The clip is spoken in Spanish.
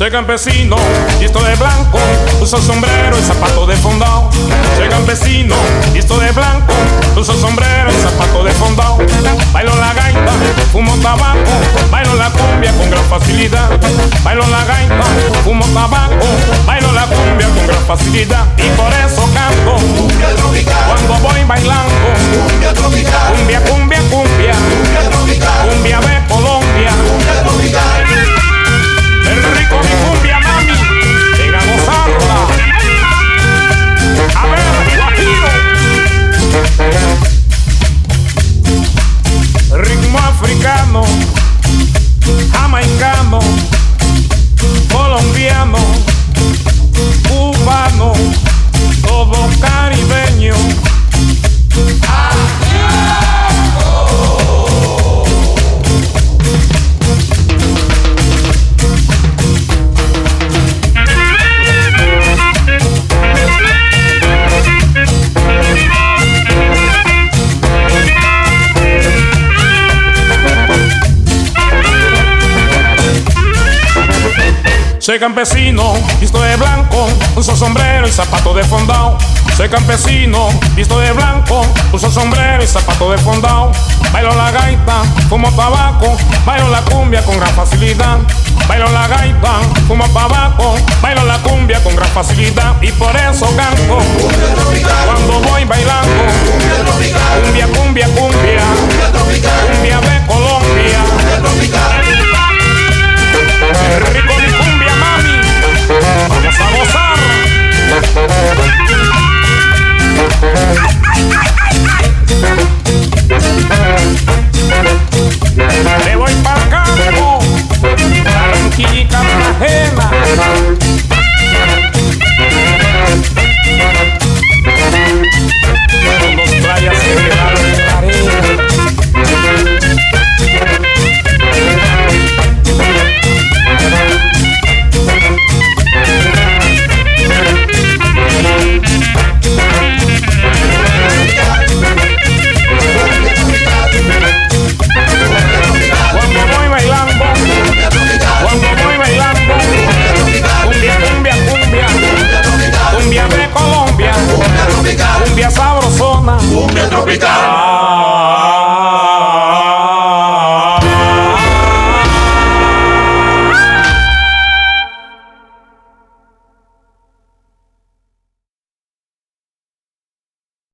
Soy campesino, visto de blanco, uso sombrero y zapato de fondao. Soy campesino, visto de blanco, uso sombrero y zapato de fondao. Bailo la gaita, fumo tabaco, bailo la cumbia con gran facilidad. Bailo la gaita, fumo tabaco, bailo la cumbia con gran facilidad. Y por eso canto cumbia tropical. Cuando voy bailando Cumbia tropical. cumbia, cumbia, cumbia, Cumbia tropical. cumbia de Colombia. Cumbia tropical. El rico mi cumbia, mami, venga a gozarla. A ver, guajiro. Ritmo africano, jamaicano, colombiano, cubano, todo caribeño. Soy campesino, visto de blanco, uso sombrero y zapato de fondao. Soy campesino, visto de blanco, uso sombrero y zapato de fondao. Bailo la gaita, fumo tabaco, bailo la cumbia con gran facilidad. Bailo la gaita, fumo tabaco, bailo la cumbia con gran facilidad. Y por eso canto Cumbia tropical. cuando voy bailando Cumbia tropical. cumbia, cumbia, cumbia, Cumbia tropical. cumbia de Colombia. Cumbia tropical. El rico mi cumbia, mami, vamos a gozar. Me voy pa'l campo, Barranquilla y Cartagena. Con dos playas que quedaron en la arena. Cuando voy bailando, cumbia, cumbia, cumbia, cumbia de Colombia, cumbia sabrosona, Cumbia tropical.